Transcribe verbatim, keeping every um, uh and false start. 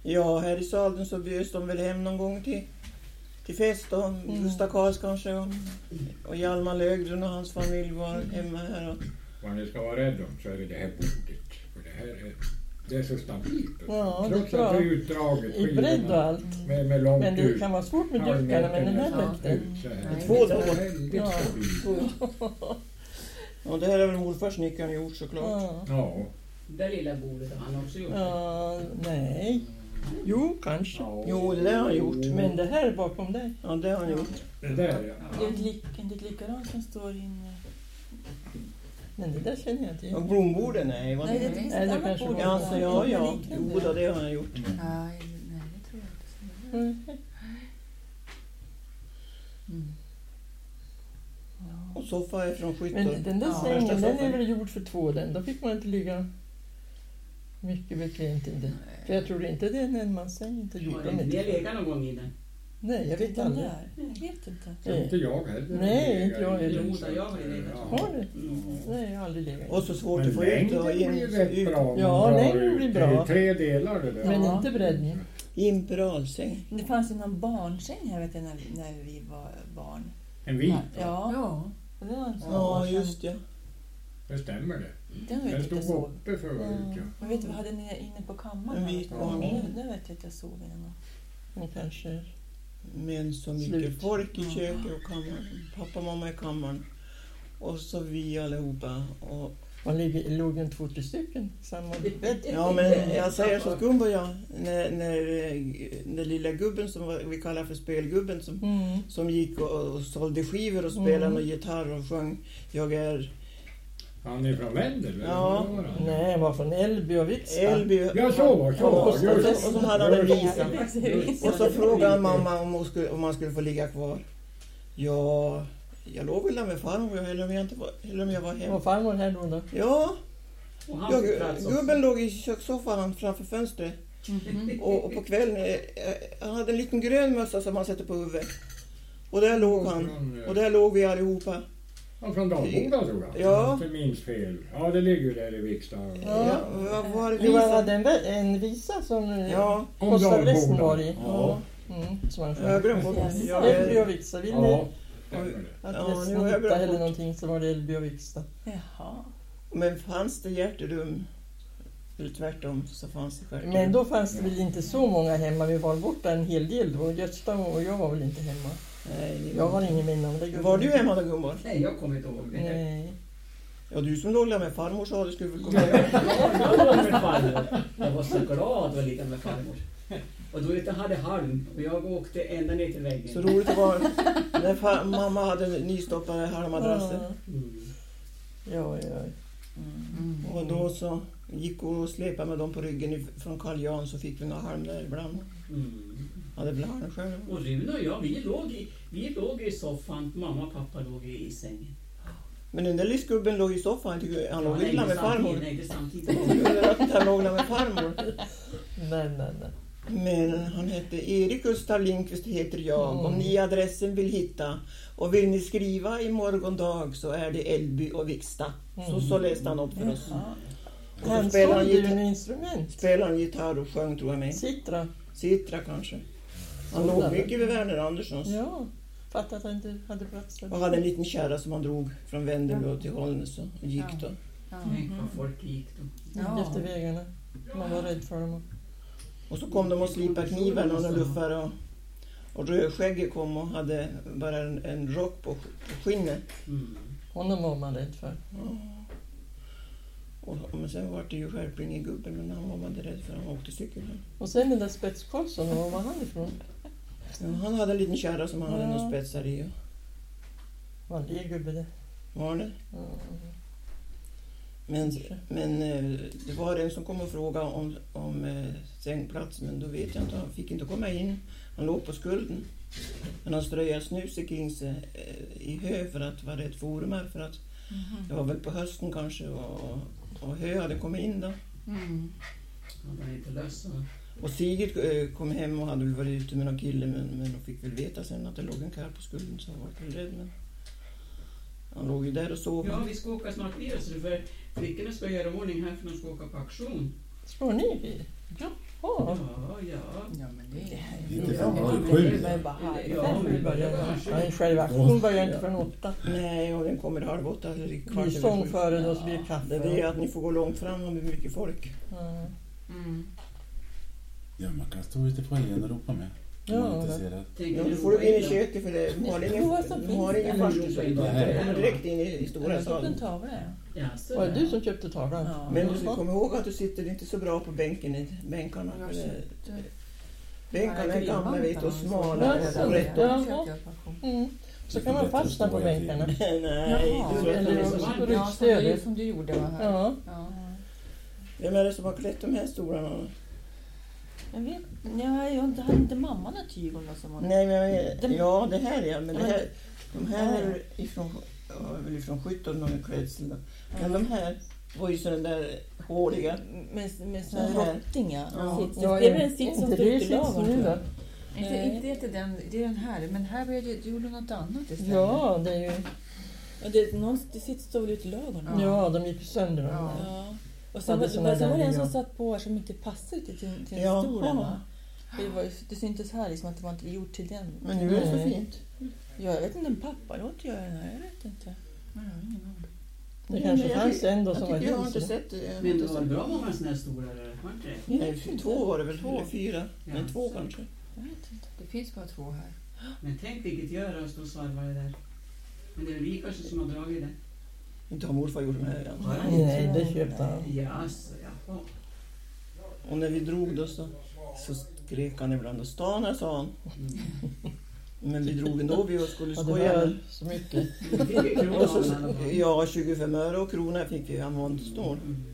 Ja, här i Salden så bjöds de väl hem någon gång till, till fest då. Mm. Gustav Karls kanske och, och Hjalmar Lögren och hans familj var hemma här. Och... Vad ni ska vara rädd om så är det det här bordet. För det här är, det är så stabilt. Ja, trots att det är utdraget. I bredd och allt. Med, med långt men det ut. Kan vara svårt med dyrkarna, men den här räckte. Två dagar. Ja. Ja, det här är väl morfars snickaren gjort såklart. Ja. Ja. Det lilla bordet har han också gjort. Ja, nej. Jo, kanske. Ja. Jo, det har han gjort. Men det här bakom dig. Ja, det har han gjort. Det där, ja. Det är ett lik, det likadant som står inne. Men det där känner jag inte igen. Och blombordet, nej. Vad Nej, det det finns Nej, ett det annat kanske bord. var- Ja, alltså, ja, ja. Liknande. Jo, då, det har han gjort. Mm. Nej, nej, det tror jag inte. Mm. Mm. Och soffa är från Men skytten. den där Ja, sängen, värsta den är soffan. väl gjord för två den. Då fick man inte ligga mycket bekvämt i den. För jag tror inte det är en enmanssäng inte gjord. Har De inte är ni inte- legat någon gång i den? Nej, jag vet Den aldrig. där. Jag vet inte. Nej. Inte jag heller. Nej, inte jag heller. Jo, där jag har ju legat. Har du? Mm. Nej, jag har aldrig legat. Och så svårt Men att få ut längden och in, blir rätt ut. bra. Ja, Man drar längden ut. blir Det är bra. tre delar det där. Men Ja. inte bredden. Imperialsäng. Det fanns ju någon barnsäng här vet jag, när, när vi var barn. En vit. Ja. Ja. Och det var en sån Ja, barnsäng. just det. Det stämmer det. Den vet Den jag stod inte sov. uppe förut. Ja. Jag vet, vi hade den inne på kammaren. En vit här. barnsäng. Nu, nu vet jag att jag sov i den. Men kanske... Men så mycket Slut. folk i köket och kammaren. Pappa och mamma i kammaren. Och så vi allihopa. Och, Man ligger, låg en två, tre stycken i samma bädd. ja, men jag säger så Gunborg, ja. När, när eh, den lilla gubben som var, vi kallar för spelgubben som, Mm. som gick och, och sålde skivor och spelade Mm. med gitarr och sjöng. Jag är Han är från Vendel. eller? Ja. Vad var han? Nej, han var från Elby och Viksta. Elby. Ja, så var så. Och, och, så, Just det. och så hade han en visa. Ja. Och så frågade mamma om, hon skulle, om man skulle få ligga kvar. Ja, jag låg väl där med farmor eller om jag, inte var, eller om jag var hemma. Var farmor här då? då? Ja, Och han jag, fick plats också. gubben låg i kökssoffan framför fönstret. Mhm. Och, och på kvällen, eh, han hade en liten grön mössa som han sätter på huvudet. Och där låg han. Och där låg vi allihopa. Han från Dalboda tror jag. Ja. Inte minns fel. Ja, det ligger ju där i Viksta. Ja, vad var det Jo, han visa? hade en, vä- en visa som Ja, Om Gustav Western Dalboda. var i. Ja. Mm, som han jag har sjöng. glömt bort. Jag Elby är, och Viksta. Vill Ja. ni stämmer det. att Ja, Western nu har jag hittade glömt eller bort. någonting så var det Elby och Viksta. Jaha. men fanns det hjärterum? Eller tvärtom så fanns det hjärterum. Men då fanns det väl inte så många hemma. Vi var borta en hel del då. Gösta och jag var väl inte hemma. Nej, det Jag har ingen minne av det. Var du hemma då Gunborg? Nej, jag kommer inte ihåg det. Nej. Ja, du som låg där med farmor sa att du skulle få komma hem. Jag låg med farmor. Jag var så glad att ligga med farmor. Och då inte hade halm. Och jag åkte ända ner till väggen. Så roligt det var när fa- mamma hade nystoppade halmmadrasser. Mm. Ja, ja. Mm. Och då så gick och släpade med dem på ryggen if- från Karl Jan så fick vi några halm där ibland. Mm. Hade väl halm själv. Och Rune och jag, vi låg i, vi låg i soffan. Mamma och pappa låg i, i sängen. Men den där lillsgubben låg i soffan. Han låg nej, illa inte med farmor. samtidigt, nej, inte samtidigt. Han låg där med farmor. Nej, nej, nej. Men han hette Erik Gustav Lindqvist heter jag. Mm. Om ni adressen vill hitta. Och vill ni skriva i morgondag så är det Elby och Viksta. Så, så läste han upp för oss. Jaha. Och så Han spelade han, sålde ju gitarr, en instrument. spelade han gitarr och sjöng tror jag med. Citra. Citra kanske. Han Sådär. låg mycket vid Werner Anderssons. Ja. Fattat att han inte hade plats där. Och hade en liten kärra som han drog från Vendelbo till Mm-hmm. Hållnäs och gick då. Ja. Tänk vad folk gick då. Ja. Efter vägarna. Man var rädd för dem. Och så kom de och slipade kniven och luffare och, och Rödskägge kom och hade bara en, en rock på sk- skinnet. Mm. Honom var man rädd för. Och, men sen var det ju skärpling i gubben men han var man inte rädd för, han åkte cykel. Och sen den där Spets Karlsson, var var han ifrån? Ja, han hade en liten kärra som han hade Ja. några spetsar i. Var det gubbe det? Var det? Ja. Men, men eh, det var en som kom och frågade om, om eh, sängplats men då vet jag inte, han fick inte komma in. Han låg på skulden. Men han ströjade snus kring sig eh, i hö för att vara rädd för ormar för att Mhm. det var väl på hösten kanske och, och hö hade kommit in då. Mm. Han var inte lös. Och Sigrid eh, kom hem och hade väl varit ute med någon kille men, men de fick väl veta sen att det låg en karl på skulden så han var väl rädd men han låg ju där och sov. Ja, vi ska åka snart ner så för flickorna ska göra ordning här för de ska åka på auktion. Ska ni? Ja. Ja. Ja, ja. Ja, men det är Lite det. fan, Det var det är sju? väl bara halv Ja, fem. men- Vi börjar, Ja. ja, själva aktionen börjar inte förrän åtta. Nej, och den kommer halv åtta eller Det kvart blir över sång sju. före då, så blir det Det kaffe. är det att ni får gå långt fram om det blir mycket folk. Ja. Mm. Ja, man kan stå ute på igen och ropa med. Om man är Ja, intresserad. Tänker Ja, du då får du gå in i ropa köket för det, de har Det ingen, är vad som de finns har ingen där. farstu så Det de här. kommer direkt in i, i Jag stora har fått en salen. tavla. Ja. Jaså, Var det du som köpte tavlan? Ja. Men du ska komma ihåg att du sitter inte så bra på bänken i bänkarna. Jag För det, köpte- bänkarna är gamla vet och smala. Ja, och rätt. ja. köpte jag på auktion. Mm. Så kan man fastna på bänkarna. Nej, Jaha. du vet Eller inte. så så- på Ja, som du, ryggstödet. som du gjorde var här. Ja. Ja. Vem är det som har klätt de här stolarna? Jag vet ja, jag inte, hade inte mamma några tygon som hon... Nej, men jag vet- De- ja det här ja, men det Ja, men- här, de här är ifrån, ja, väl ifrån sjuttonhundratalet klädsel då. Men de här var ju sådana där håliga. Med, med Så såna här. rottingar. Ja. Sits. Ja, Det är väl en sits som inte står det ute i sits ladugården, nu tror då? jag. Inte, inte, inte den, det är den här. Men här blev det, du gjorde något annat istället. Ja, det är ju... Ja, det, någon, det sits står väl ute i ladugården. Ja, de gick sönder de Ja. där. Ja. Och Ja, sen, det är var, såna sen var det där en som nya. satt på här som inte passade till, till, till Jaha. stolen. Va? Det, var, det syntes här liksom att det var inte gjort till den. Men nu är det så Nej. fint. Ja, jag vet inte om pappa låter göra den här. Jag vet inte. Jag har ingen aning. Det kanske Men jag fanns tycker- en då jag som var tycker jag har inte hus. sett det. Jag har Men inte du har sett bra många sådana här stolar, eller? Har inte det? Jag Nej, vet inte. två var det väl, Två. eller fyra. Men Ja, två så. kanske. Jag vet inte. Det finns bara två här. Men tänk vilket gör att stå och svarva det där. Men det är vi kanske som har dragit det. Inte har morfar gjort de här igen. Nej, det köpte han. Jaså, jaha. Och när vi drog då så, så skrek han ibland och stanna, sa han. Mm. Men vi drog ändå, vi skulle Ja, det skoja. var så mycket. Vi fick ju krona Och så, av den i alla fall. ja, tjugofem öre och krona fick vi, han var inte stor. Mm.